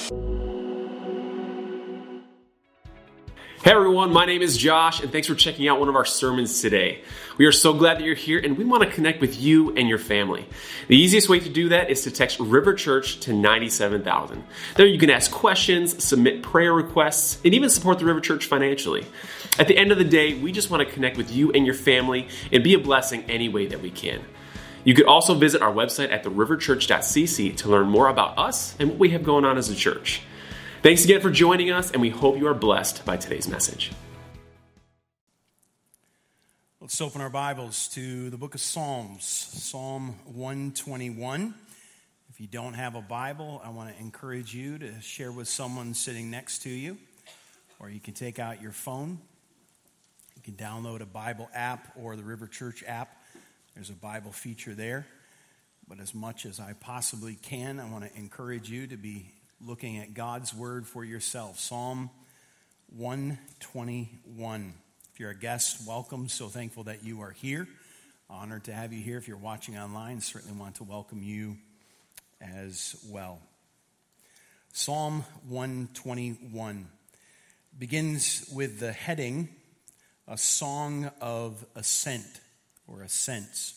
Hey everyone, my name is Josh, and thanks for checking out one of our sermons today. We are so glad that you're here, and we want to connect with you and your family. The easiest way to do that is to text River Church to 97,000. There you can ask questions, submit prayer requests, and even support the River Church financially. At the end of the day, we just want to connect with you and your family and be a blessing any way that we can. You could also visit our website at theriverchurch.cc to learn more about us and what we have going on as a church. Thanks again for joining us, and we hope you are blessed by today's message. Let's open our Bibles to the book of Psalms, Psalm 121. If you don't have a Bible, I want to encourage you to share with someone sitting next to you, or you can take out your phone. You can download a Bible app or the River Church app. There's a Bible feature there. But as much as I possibly can, I want to encourage you to be looking at God's word for yourself. Psalm 121. If you're a guest, welcome. So thankful that you are here. Honored to have you here. If you're watching online, certainly want to welcome you as well. Psalm 121 begins with the heading, A Song of Ascent or Ascents.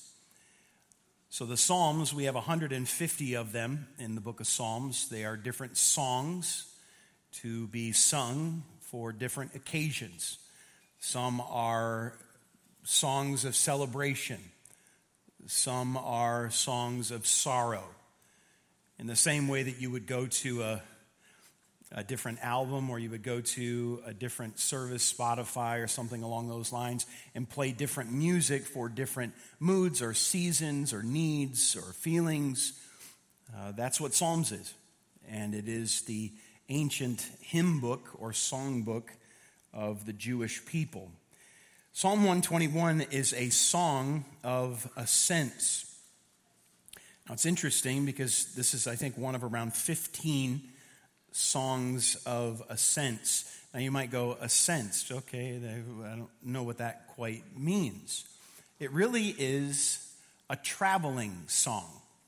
So the Psalms, we have 150 of them in the book of Psalms. They are different songs to be sung for different occasions. Some are songs of celebration. Some are songs of sorrow. In the same way that you would go to a different album, or you would go to a different service, Spotify or something along those lines, and play different music for different moods or seasons or needs or feelings. That's what Psalms is. And it is the ancient hymn book or song book of the Jewish people. Psalm 121 is a song of ascents. Now it's interesting because this is, I think, one of around 15 songs of ascents. Now you might go, ascents, okay, I don't know what that quite means. It really is a traveling song.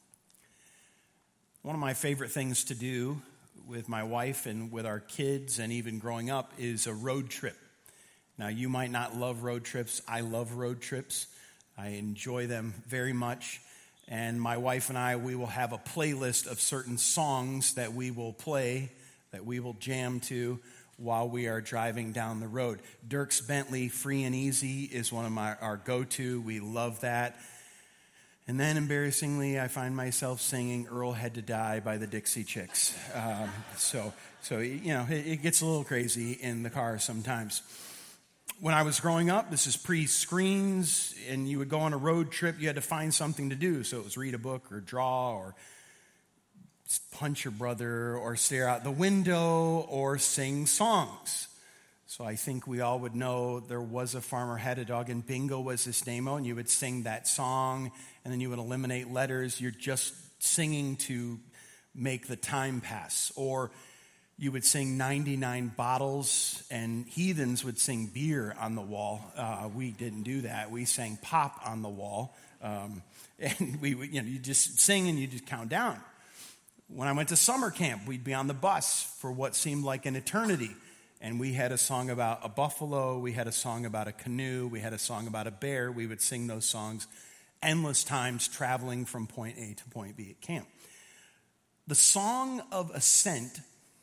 One of my favorite things to do with my wife and with our kids and even growing up is a road trip. Now you might not love road trips. I love road trips. I enjoy them very much. And my wife and I, we will have a playlist of certain songs that we will play, that we will jam to while we are driving down the road. Dierks Bentley, Free and Easy is one of our go-to. We love that. And then embarrassingly, I find myself singing Earl Had to Die by the Dixie Chicks. So you know, it gets a little crazy in the car sometimes. When I was growing up, this is pre-screens, and you would go on a road trip, you had to find something to do. So it was read a book or draw or punch your brother or stare out the window or sing songs. So I think we all would know There Was a Farmer Had a Dog, and Bingo was his name-o, and you would sing that song, and then you would eliminate letters. You're just singing to make the time pass. Or you would sing 99 bottles, and heathens would sing beer on the wall. We didn't do that. We sang pop on the wall. And we would, you just sing and you just count down. When I went to summer camp, we'd be on the bus for what seemed like an eternity. And we had a song about a buffalo. We had a song about a canoe. We had a song about a bear. We would sing those songs endless times traveling from point A to point B at camp. The Song of Ascent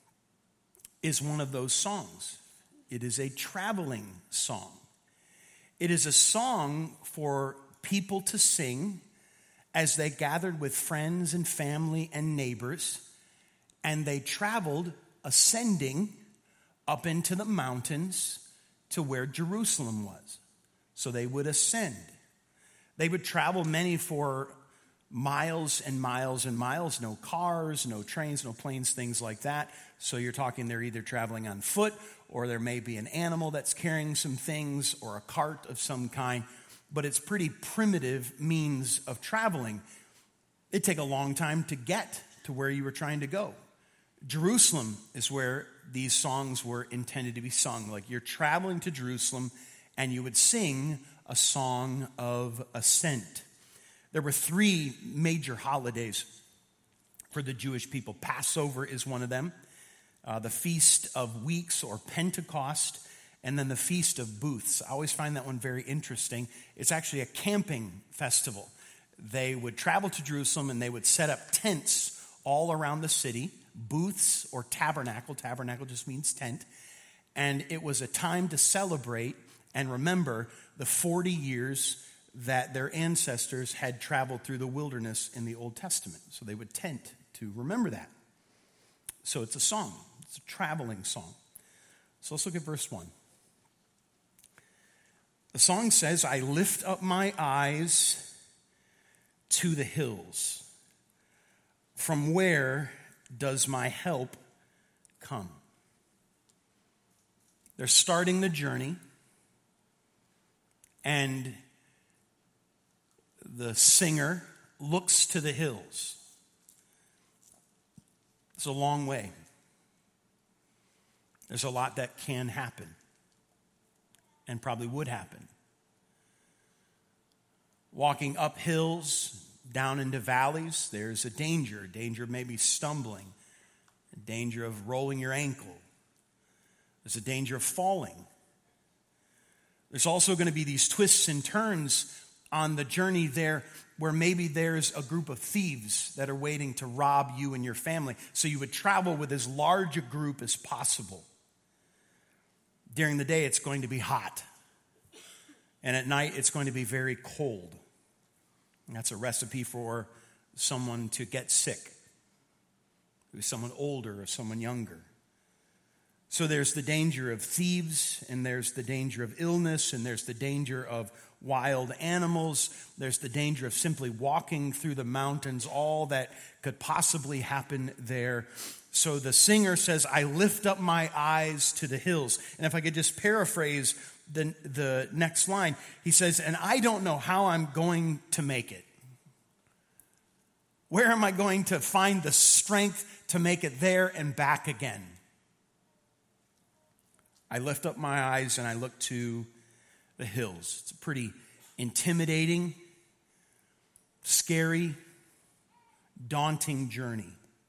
is one of those songs. It is a traveling song. It is a song for people to sing as they gathered with friends and family and neighbors, and they traveled ascending up into the mountains to where Jerusalem was. So they would ascend. They would travel many for miles and miles and miles, no cars, no trains, no planes, things like that. So you're talking they're either traveling on foot, or there may be an animal that's carrying some things, or a cart of some kind. But it's pretty primitive means of traveling. It'd take a long time to get to where you were trying to go. Jerusalem is where these songs were intended to be sung. Like you're traveling to Jerusalem, and you would sing a song of ascent. There were 3 major holidays for the Jewish people. Passover is one of them. the Feast of Weeks or Pentecost, and then the Feast of Booths. I always find that one very interesting. It's actually a camping festival. They would travel to Jerusalem and they would set up tents all around the city, booths or tabernacle. Tabernacle just means tent. And it was a time to celebrate and remember the 40 years that their ancestors had traveled through the wilderness in the Old Testament. So they would tent to remember that. So it's a song. It's a traveling song. So let's look at verse 1. The song says, I lift up my eyes to the hills. From where does my help come? They're starting the journey, and the singer looks to the hills. It's a long way. There's a lot that can happen and probably would happen. Walking up hills, down into valleys, there's a danger of maybe stumbling, a danger of rolling your ankle. There's a danger of falling. There's also going to be these twists and turns on the journey there where maybe there's a group of thieves that are waiting to rob you and your family. So you would travel with as large a group as possible. During the day, it's going to be hot. And at night, it's going to be very cold. And that's a recipe for someone to get sick. Maybe someone older or someone younger. So there's the danger of thieves, and there's the danger of illness, and there's the danger of wild animals. There's the danger of simply walking through the mountains, all that could possibly happen there. So the singer says, I lift up my eyes to the hills. And if I could just paraphrase the next line, he says, and I don't know how I'm going to make it. Where am I going to find the strength to make it there and back again? I lift up my eyes and I look to the hills. It's a pretty intimidating, scary, daunting journey.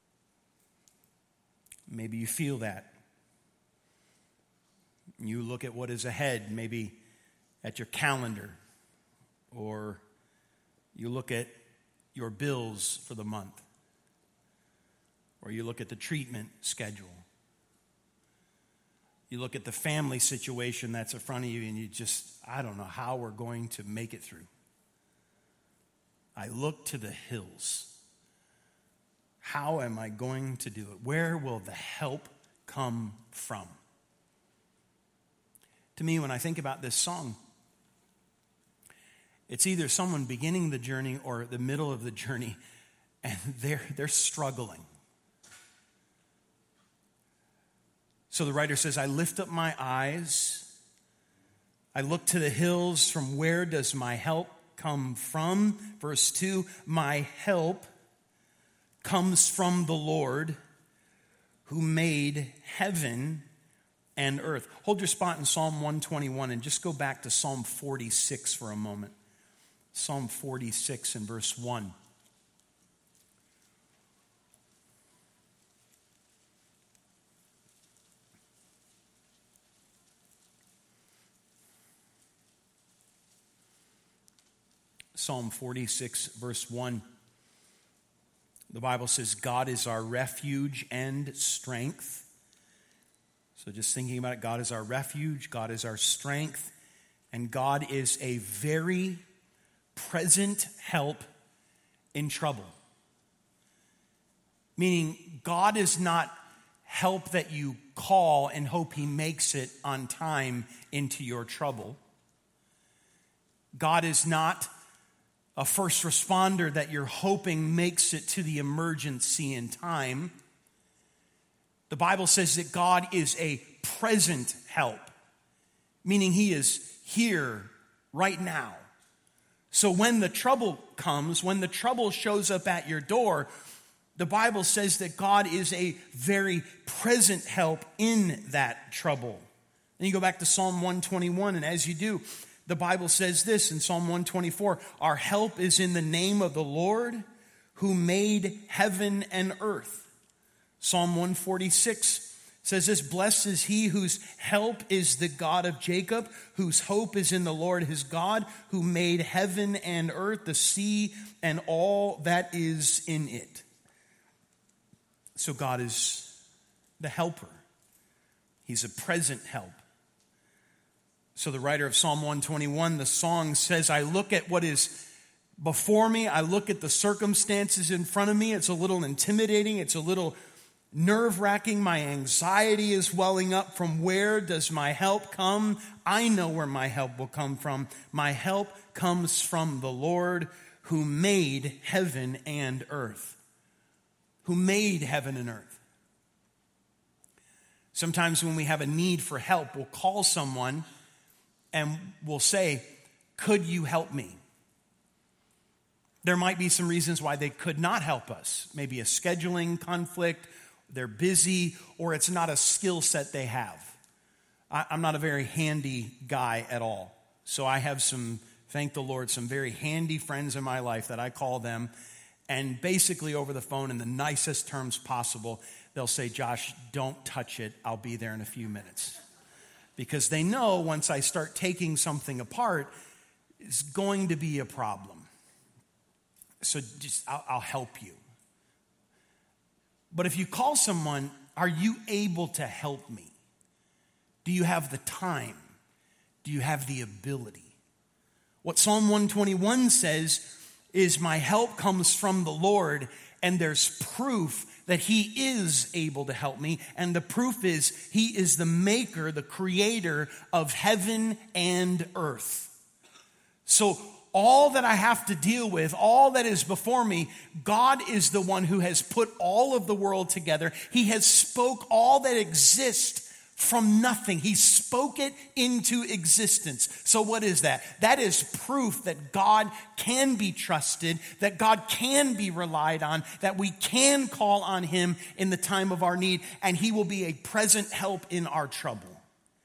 Maybe you feel that. You look at what is ahead, maybe at your calendar, or you look at your bills for the month, or you look at the treatment schedule. You look at the family situation that's in front of you and I don't know how we're going to make it through. I look to the hills. How am I going to do it? Where will the help come from? To me, when I think about this song, it's either someone beginning the journey or the middle of the journey, and they're struggling. So the writer says, I lift up my eyes. I look to the hills. From where does my help come from? Verse 2, my help comes from the Lord who made heaven and earth. Hold your spot in Psalm 121 and just go back to Psalm 46 for a moment. Psalm 46 and verse 1. Psalm 46, verse 1. The Bible says, God is our refuge and strength. So just thinking about it, God is our refuge, God is our strength, and God is a very present help in trouble. Meaning, God is not help that you call and hope He makes it on time into your trouble. God is not a first responder that you're hoping makes it to the emergency in time. The Bible says that God is a present help, meaning He is here right now. So when the trouble comes, when the trouble shows up at your door, the Bible says that God is a very present help in that trouble. Then you go back to Psalm 121, and as you do, the Bible says this in Psalm 124, our help is in the name of the Lord who made heaven and earth. Psalm 146, says this, blessed is he whose help is the God of Jacob, whose hope is in the Lord his God, who made heaven and earth, the sea, and all that is in it. So God is the helper. He's a present help. So the writer of Psalm 121, the song says, I look at what is before me, I look at the circumstances in front of me. It's a little intimidating, it's a little nerve-wracking. My anxiety is welling up. From where does my help come? I know where my help will come from. My help comes from the Lord who made heaven and earth. Who made heaven and earth. Sometimes when we have a need for help, we'll call someone and we'll say, could you help me? There might be some reasons why they could not help us. Maybe a scheduling conflict, they're busy, or it's not a skill set they have. I'm not a very handy guy at all. So I have thank the Lord, some very handy friends in my life that I call them. And basically over the phone in the nicest terms possible, they'll say, Josh, don't touch it. I'll be there in a few minutes. Because they know once I start taking something apart, it's going to be a problem. So I'll help you. But if you call someone, are you able to help me? Do you have the time? Do you have the ability? What Psalm 121 says is my help comes from the Lord, and there's proof that he is able to help me. And the proof is he is the maker, the creator of heaven and earth. So all that I have to deal with, all that is before me, God is the one who has put all of the world together. He has spoke all that exists from nothing. He spoke it into existence. So what is that? That is proof that God can be trusted, that God can be relied on, that we can call on him in the time of our need, and he will be a present help in our trouble.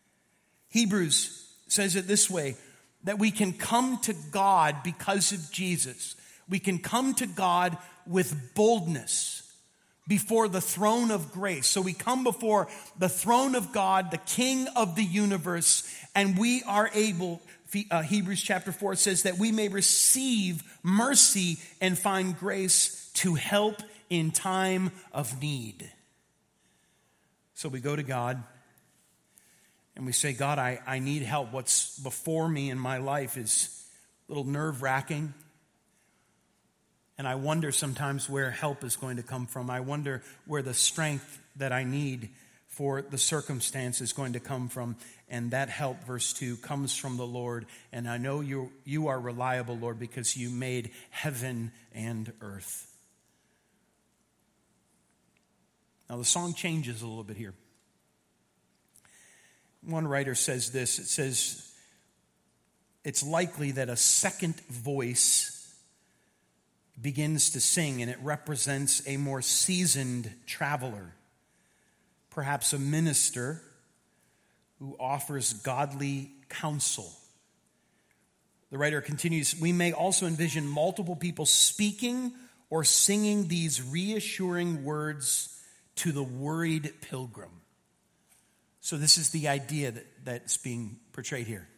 Hebrews says it this way, that we can come to God because of Jesus. We can come to God with boldness before the throne of grace. So we come before the throne of God, the King of the universe, and we are able, Hebrews chapter 4 says, that we may receive mercy and find grace to help in time of need. So we go to God and we say, God, I need help. What's before me in my life is a little nerve-wracking. And I wonder sometimes where help is going to come from. I wonder where the strength that I need for the circumstance is going to come from. And that help, verse 2, comes from the Lord. And I know you are reliable, Lord, because you made heaven and earth. Now the song changes a little bit here. One writer says this. It says, it's likely that a second voice begins to sing, and it represents a more seasoned traveler, perhaps a minister who offers godly counsel. The writer continues, we may also envision multiple people speaking or singing these reassuring words to the worried pilgrim. So this is the idea that's being portrayed here.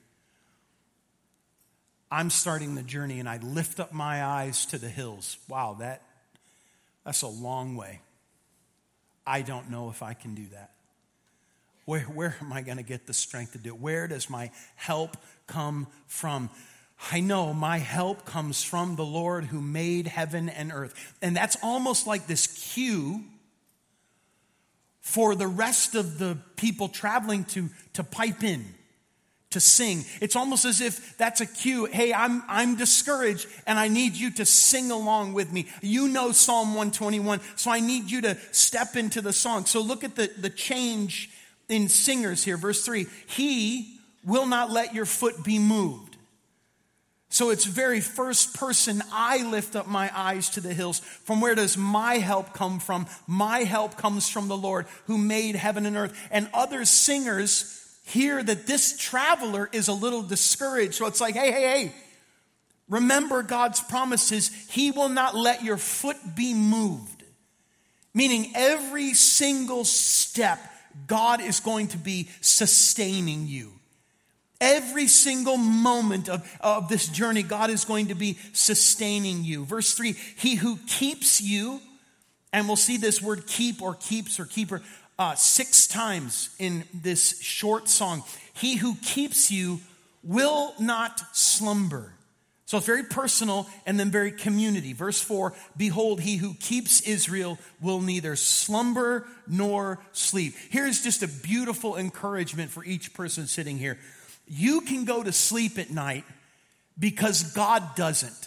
I'm starting the journey and I lift up my eyes to the hills. Wow, that's a long way. I don't know if I can do that. Where am I going to get the strength to do it? Where does my help come from? I know my help comes from the Lord who made heaven and earth. And that's almost like this cue for the rest of the people traveling to pipe in, to sing. It's almost as if that's a cue. Hey, I'm discouraged and I need you to sing along with me. You know Psalm 121, so I need you to step into the song. So look at the change in singers here. Verse 3, he will not let your foot be moved. So it's very first person, I lift up my eyes to the hills. From where does my help come from? My help comes from the Lord who made heaven and earth. And other singers hear that this traveler is a little discouraged. So it's like, hey, remember God's promises. He will not let your foot be moved. Meaning every single step God is going to be sustaining you. Every single moment of this journey, God is going to be sustaining you. Verse 3, he who keeps you, and we'll see this word keep or keeps or keeper 6 times in this short song. He who keeps you will not slumber. So it's very personal and then very community. Verse 4, behold, he who keeps Israel will neither slumber nor sleep. Here's just a beautiful encouragement for each person sitting here. You can go to sleep at night because God doesn't.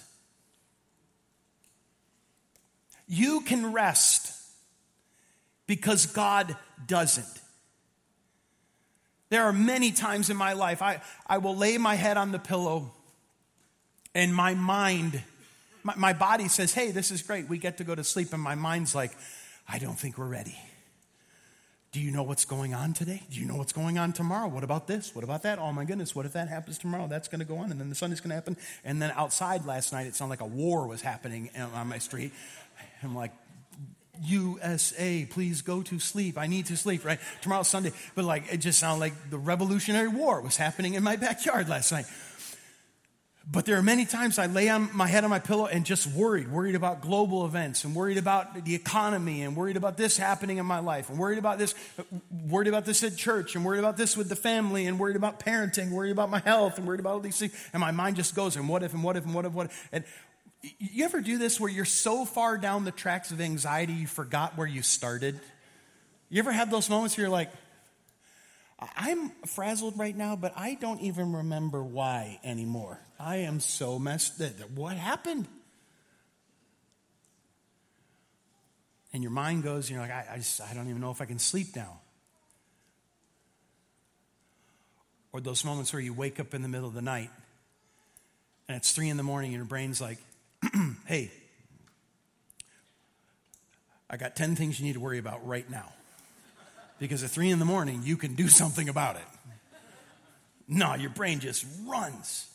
You can rest because God doesn't. There are many times in my life I will lay my head on the pillow and my mind, my body says, hey, this is great. We get to go to sleep. And my mind's like, I don't think we're ready. Do you know what's going on today? Do you know what's going on tomorrow? What about this? What about that? Oh my goodness, what if that happens tomorrow? That's going to go on, and then the Sunday's going to happen. And then outside last night, it sounded like a war was happening on my street. I'm like, USA, please go to sleep. I need to sleep, right? Tomorrow's Sunday. But like, it just sounded like the Revolutionary War was happening in my backyard last night. But there are many times I lay on my head on my pillow and just worried about global events and worried about the economy and worried about this happening in my life and worried about this at church and worried about this with the family and worried about parenting, worried about my health and worried about all these things. And my mind just goes, and what if, and what if, and what if, what if. And you ever do this where you're so far down the tracks of anxiety you forgot where you started? You ever have those moments where you're like, I'm frazzled right now, but I don't even remember why anymore. I am so messed up. What happened? And your mind goes, you're like, I don't even know if I can sleep now. Or those moments where you wake up in the middle of the night and it's 3 a.m. and your brain's like, hey, I got 10 things you need to worry about right now. Because at 3 a.m, you can do something about it. No, your brain just runs.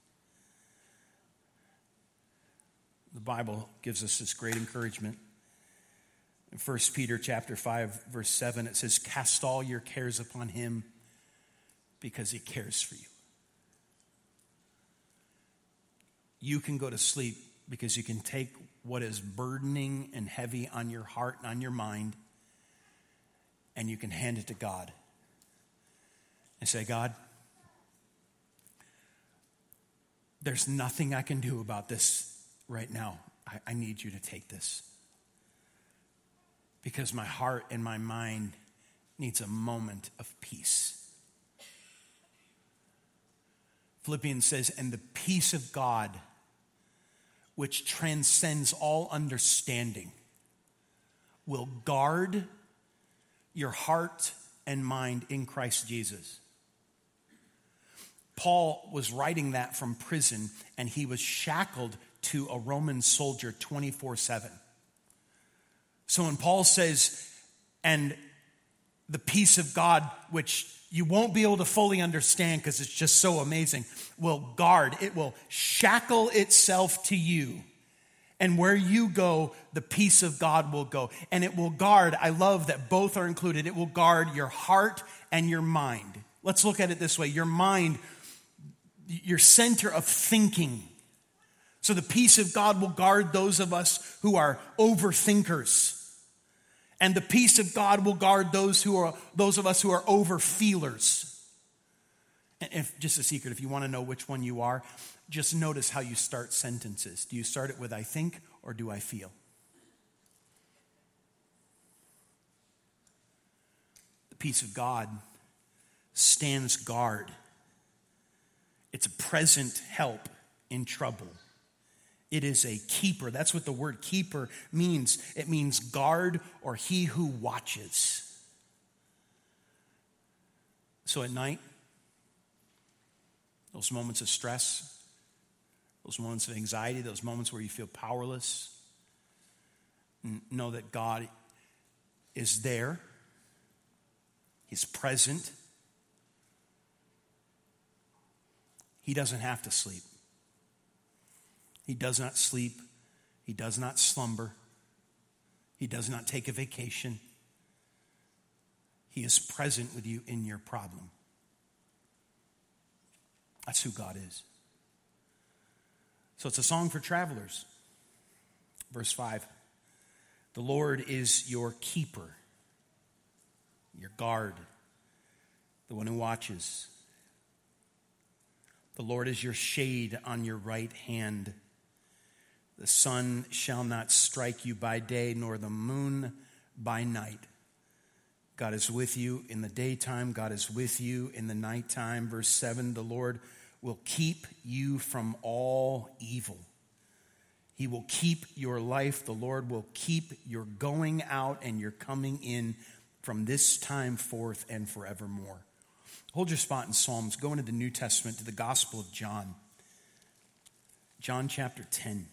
The Bible gives us this great encouragement. In 1 Peter chapter 5, verse 7, it says, cast all your cares upon him because he cares for you. You can go to sleep because you can take what is burdening and heavy on your heart and on your mind, and you can hand it to God and say, God, there's nothing I can do about this right now. I need you to take this. Because my heart and my mind needs a moment of peace. Philippians says, and the peace of God, which transcends all understanding, will guard your heart and mind in Christ Jesus. Paul was writing that from prison, and he was shackled to a Roman soldier 24/7. So when Paul says, and the peace of God, which you won't be able to fully understand because it's just so amazing, will guard, it will shackle itself to you. And where you go, the peace of God will go. And it will guard, I love that both are included, it will guard your heart and your mind. Let's look at it this way. Your mind, your center of thinking. So the peace of God will guard those of us who are overthinkers. And the peace of God will guard those of us who are overfeelers. And if, just a secret, if you want to know which one you are, just notice how you start sentences. Do you start it with I think or do I feel? The peace of God stands guard. It's a present help in trouble. It is a keeper. That's what the word keeper means. It means guard or he who watches. So at night, those moments of stress, those moments of anxiety, those moments where you feel powerless, know that God is there. He's present. He doesn't have to sleep. He does not sleep. He does not slumber. He does not take a vacation. He is present with you in your problem. That's who God is. So it's a song for travelers. Verse 5. The Lord is your keeper, your guard, the one who watches. The Lord is your shade on your right hand. The sun shall not strike you by day, nor the moon by night. God is with you in the daytime. God is with you in the nighttime. Verse 7, the Lord will keep you from all evil. He will keep your life. The Lord will keep your going out and your coming in from this time forth and forevermore. Hold your spot in Psalms. Go into the New Testament to the Gospel of John. John chapter 10.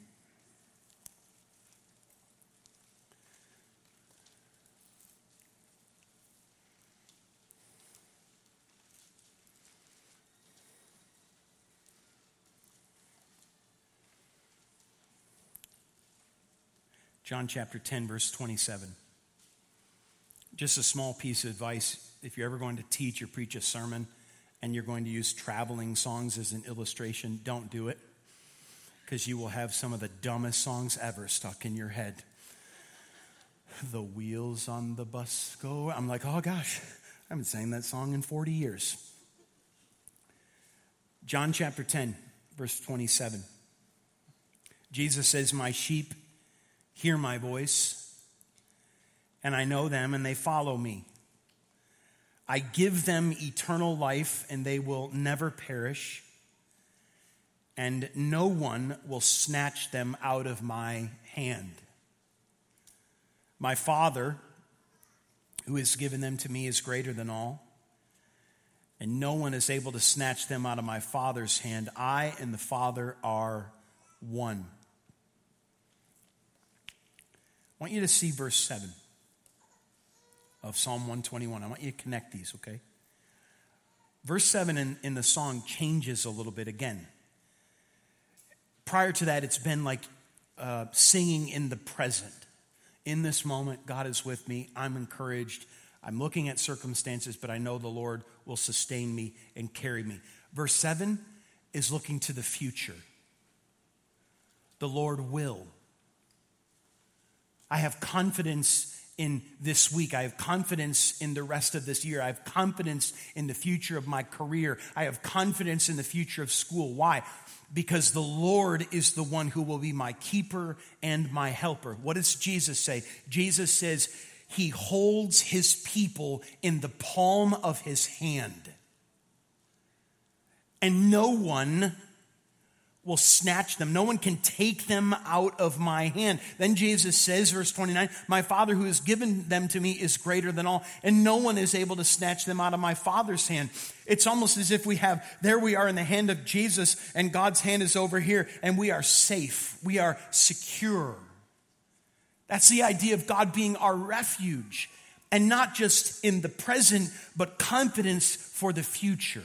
John chapter 10, verse 27. Just a small piece of advice. If you're ever going to teach or preach a sermon and you're going to use traveling songs as an illustration, don't do it, because you will have some of the dumbest songs ever stuck in your head. The wheels on the bus go. I'm like, oh gosh, I haven't sang that song in 40 years. John chapter 10, verse 27. Jesus says, my sheep hear my voice, and I know them, and they follow me. I give them eternal life, and they will never perish, and no one will snatch them out of my hand. My Father, who has given them to me, is greater than all, and no one is able to snatch them out of my Father's hand. I and the Father are one. I want you to see verse 7 of Psalm 121. I want you to connect these, okay? Verse 7 in the song changes a little bit again. Prior to that, it's been like singing in the present. In this moment, God is with me. I'm encouraged. I'm looking at circumstances, but I know the Lord will sustain me and carry me. Verse 7 is looking to the future. The Lord will. I have confidence in this week. I have confidence in the rest of this year. I have confidence in the future of my career. I have confidence in the future of school. Why? Because the Lord is the one who will be my keeper and my helper. What does Jesus say? Jesus says he holds his people in the palm of his hand. And no one will snatch them. No one can take them out of my hand. Then Jesus says, verse 29, my Father who has given them to me is greater than all, and no one is able to snatch them out of my Father's hand. It's almost as if there we are in the hand of Jesus, and God's hand is over here, and we are safe. We are secure. That's the idea of God being our refuge, and not just in the present, but confidence for the future.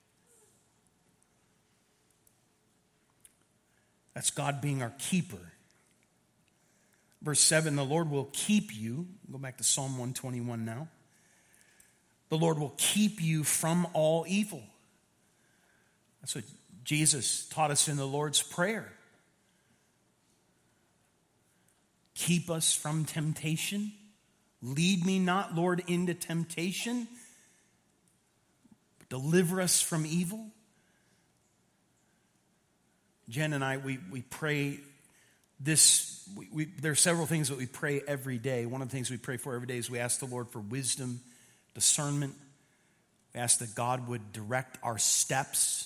That's God being our keeper. Verse 7, the Lord will keep you. Go back to Psalm 121 now. The Lord will keep you from all evil. That's what Jesus taught us in the Lord's Prayer. Keep us from temptation. Lead me not, Lord, into temptation. Deliver us from evil. Jen and I, we pray this. There are several things that we pray every day. One of the things we pray for every day is we ask the Lord for wisdom, discernment. We ask that God would direct our steps.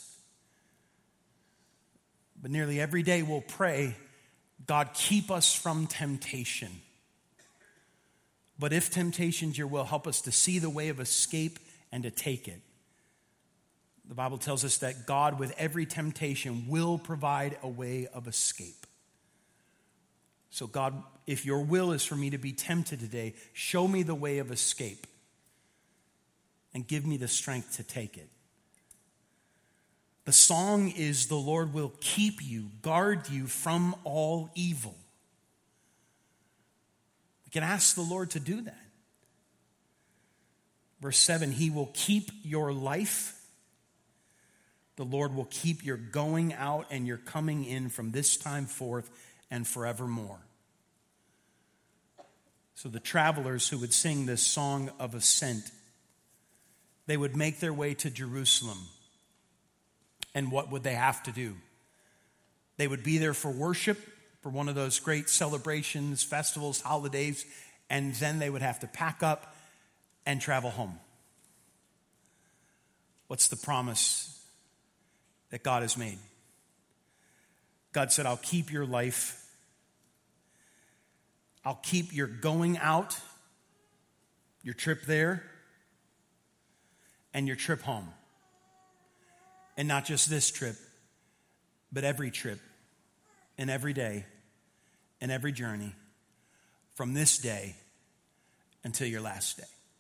But nearly every day we'll pray, God, keep us from temptation. But if temptation's your will, help us to see the way of escape and to take it. The Bible tells us that God, with every temptation, will provide a way of escape. So God, if your will is for me to be tempted today, show me the way of escape and give me the strength to take it. The song is, the Lord will keep you, guard you from all evil. We can ask the Lord to do that. Verse 7, he will keep your life. The Lord will keep your going out and your coming in from this time forth and forevermore. So the travelers who would sing this song of ascent, they would make their way to Jerusalem. And what would they have to do? They would be there for worship, for one of those great celebrations, festivals, holidays, and then they would have to pack up and travel home. What's the promise that God has made? God said, I'll keep your life. I'll keep your going out, your trip there, and your trip home. And not just this trip, but every trip and every day and every journey from this day until your last day.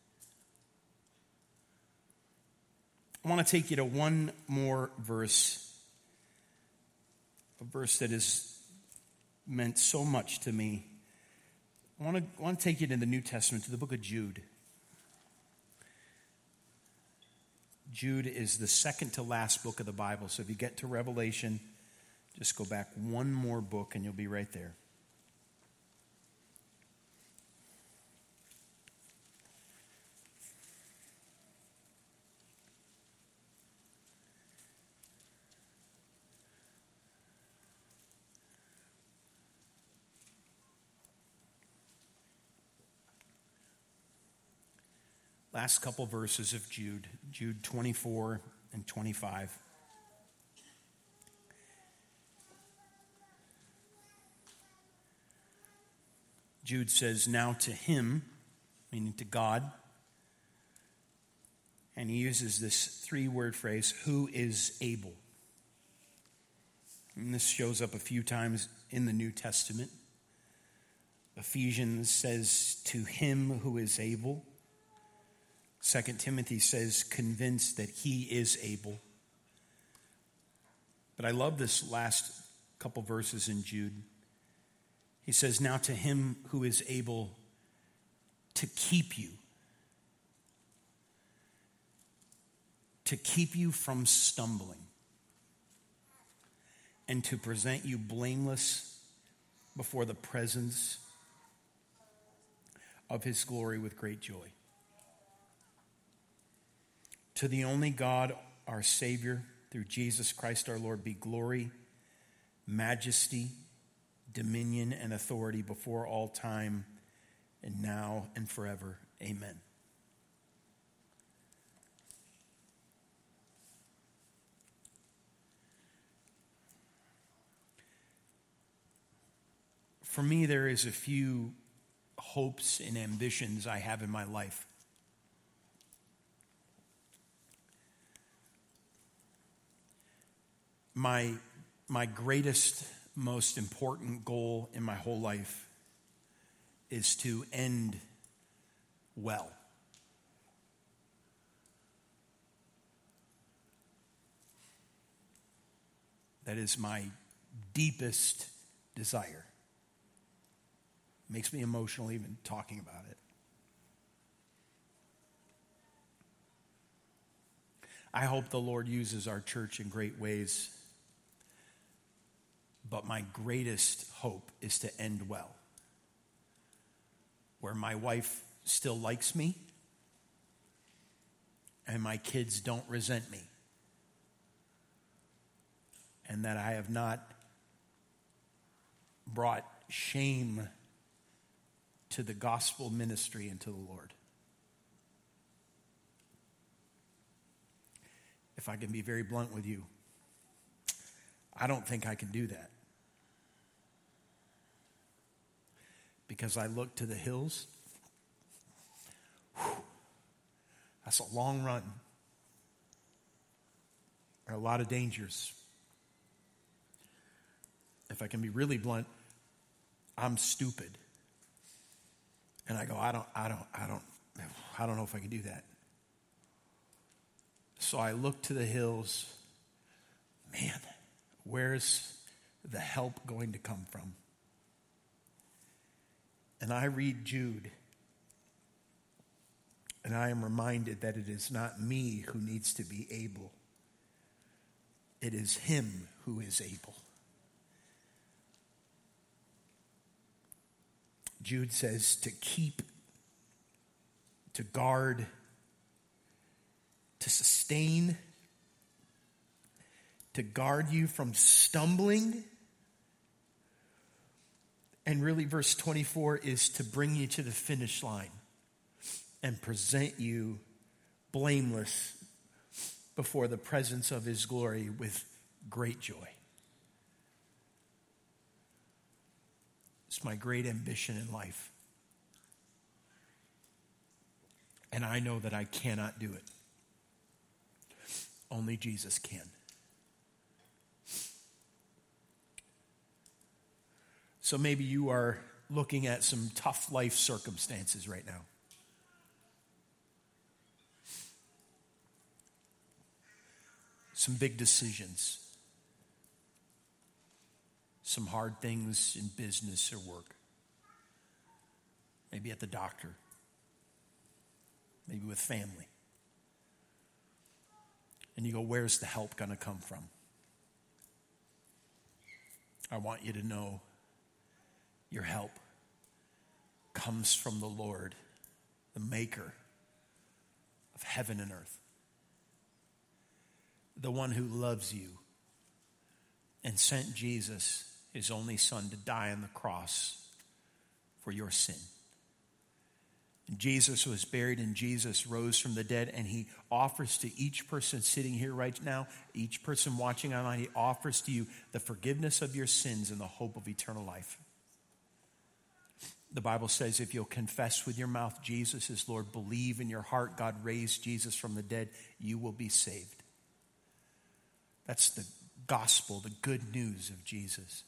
I want to take you to one more verse, a verse that has meant so much to me. I want to take you to the New Testament, to the book of Jude. Jude is the second to last book of the Bible. So if you get to Revelation, just go back one more book and you'll be right there. Last couple verses of Jude, Jude 24 and 25. Jude says, now to him, meaning to God, and he uses this three-word phrase, who is able. And this shows up a few times in the New Testament. Ephesians says, to him who is able. 2 Timothy says, convinced that he is able. But I love this last couple verses in Jude. He says, now to him who is able to keep you from stumbling, and to present you blameless before the presence of his glory with great joy. To the only God, our Savior, through Jesus Christ our Lord, be glory, majesty, dominion, and authority before all time, and now and forever. Amen. For me, there is a few hopes and ambitions I have in my life. My greatest, most important goal in my whole life is to end well. That is my deepest desire. Makes me emotional even talking about it. I hope the Lord uses our church in great ways. But my greatest hope is to end well. Where my wife still likes me and my kids don't resent me. And that I have not brought shame to the gospel ministry and to the Lord. If I can be very blunt with you, I don't think I can do that. Because I look to the hills. That's a long run. There are a lot of dangers. If I can be really blunt, I'm stupid. And I go, I don't know if I can do that. So I look to the hills. Man, where's the help going to come from? And I read Jude And I am reminded that it is not me who needs to be able. It is him who is able. Jude says to keep, to guard, to sustain, to guard you from stumbling. And really, verse 24 is to bring you to the finish line and present you blameless before the presence of his glory with great joy. It's my great ambition in life. And I know that I cannot do it. Only Jesus can. So maybe you are looking at some tough life circumstances right now. Some big decisions. Some hard things in business or work. Maybe at the doctor. Maybe with family. And you go, where's the help going to come from? I want you to know your help comes from the Lord, the maker of heaven and earth. The one who loves you and sent Jesus, his only son, to die on the cross for your sin. And Jesus was buried and Jesus rose from the dead, and he offers to each person sitting here right now, each person watching online, he offers to you the forgiveness of your sins and the hope of eternal life. The Bible says if you'll confess with your mouth Jesus is Lord, believe in your heart God raised Jesus from the dead, you will be saved. That's the gospel, the good news of Jesus.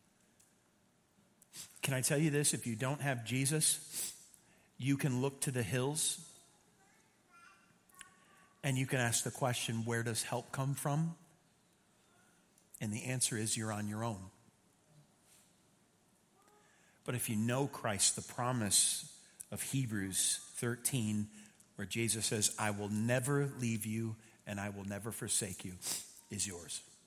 Can I tell you this? If you don't have Jesus, you can look to the hills and you can ask the question, where does help come from? And the answer is you're on your own. But if you know Christ, the promise of Hebrews 13, where Jesus says, I will never leave you and I will never forsake you, is yours.